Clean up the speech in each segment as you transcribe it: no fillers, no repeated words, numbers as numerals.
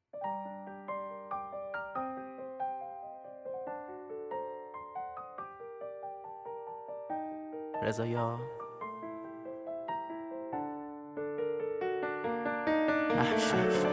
رضایا محشر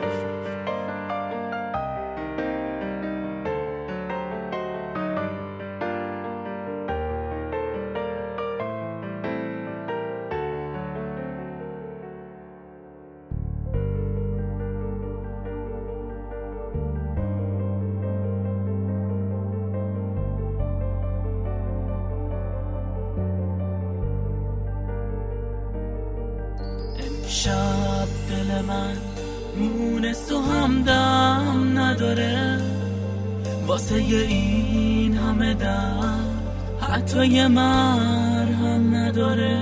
شب دل من مونس و همدم نداره واسه این همه درد حتی یه مرهم نداره.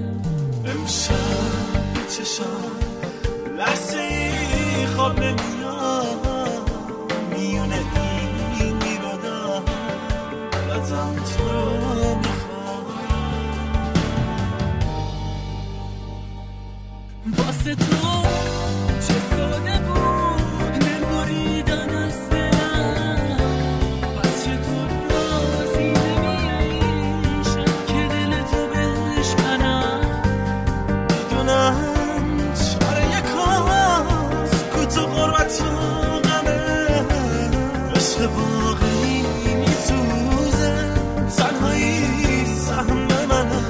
امشب به چشم لحظه ای خواب نمیاد میونه این میبادم بازم تو رو میخوام واسه تو چه ساده بود نبریدن از دلم بس چطور رازی نمیشم که دل تو بشکنم میدونم چاره یکاز کوتو غربت و غمه عشق واقعی میسوزه تنهایی سهم منه.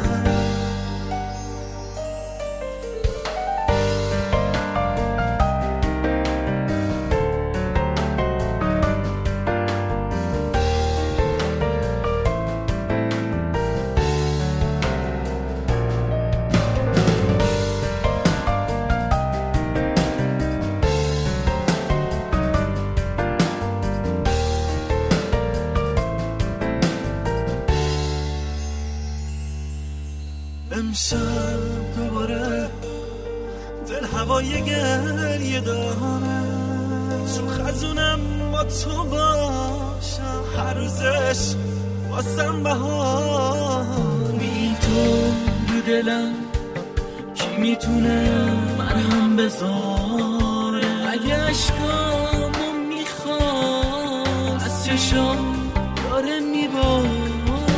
امشب دوباره دل هوای گریه داره تو خزونم با تو باشم هر روزش واسم بهار بی تو رو دلم کی میتونه مرهم بذاره اگه عشقامو میخواست از چشام داره میباره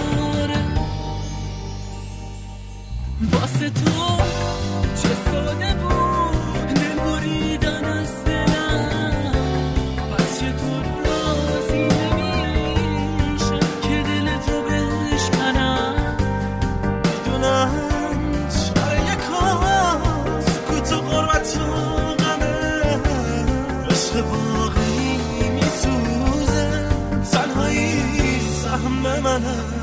واسه تو چه ساده بود نبریدن از دلم بس چطور رازی نمیشم که دل تو بشکنم میدونم چاره یکاز کوتو غربت و غمه عشق واقعی میسوزه تنهایی سهم منه.